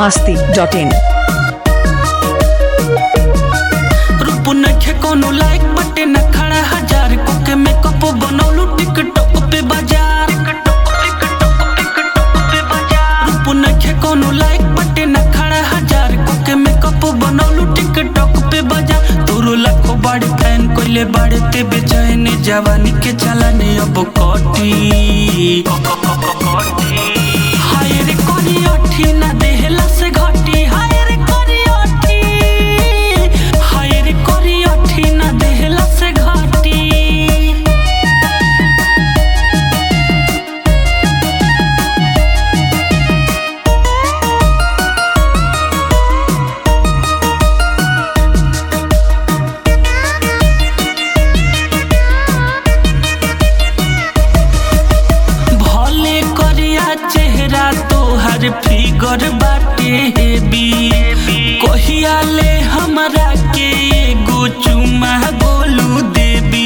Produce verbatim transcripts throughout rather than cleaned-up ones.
masti dot in रूप नखे कोनो लाइक बटे न खड़ा हजार को के मेकअप बनौलू टिकटॉक पे बाजार रूप नखे कोनो लाइक बटे न खड़ा हजार को के मेकअप बनौलू टिकटॉक पे बाजार तोरो लाखों बड़े फैन कोइले बड़े ते बेचैन जवानी के चलाने अब कटी हाय रे कोनी अठी ना देहला से घटी हाय रे कोनी अठी हाय रे कोनी अठी ना देहला से घटी चेहरा तोहर फिगर बाटे हेबी कहिया ले हमरा के एगो चुमा बोलू देबी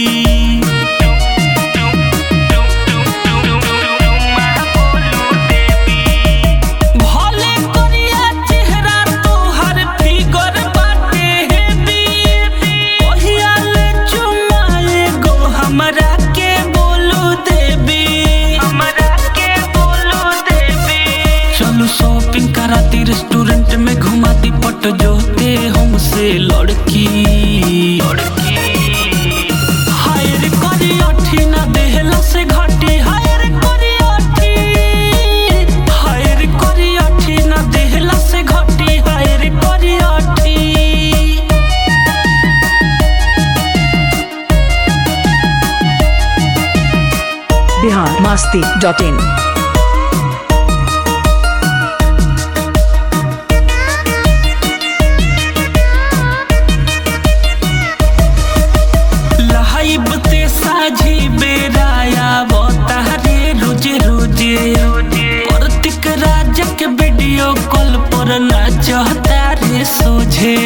भले करिया चेहरा तोहर फिगर बाटे हेबी कहिया ले चुमा एगो हमरा के बोलू देबी चलो शॉपिंग कराती रेस्टोरेंट में घुमाती पट जोते हमसे लड़की लड़की हाय रे करी अठी ना देहला से घटी हाय रे करी अठी हाय रे करी अठी ना देहला से घटी हाय रे करी अठी Bihar masti dot in साझी बेराया बतारे रोजे रोजे प्रतीक राजा के वीडियो कॉल पर नाचता रे सोझे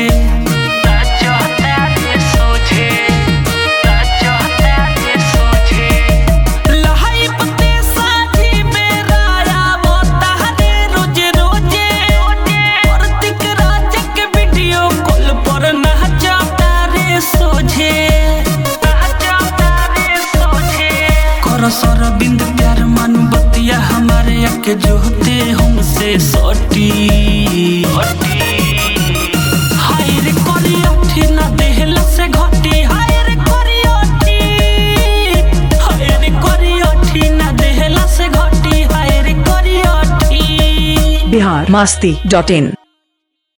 सर बिंद प्यार मानू बतिया हमारे के जोते हमसे सटी हाय रे करी अठी ना देहला से घटी हाय रे करी अठी हाय रे करी अठी ना देहला से घटी हाय रे करी अठी Bihar masti dot in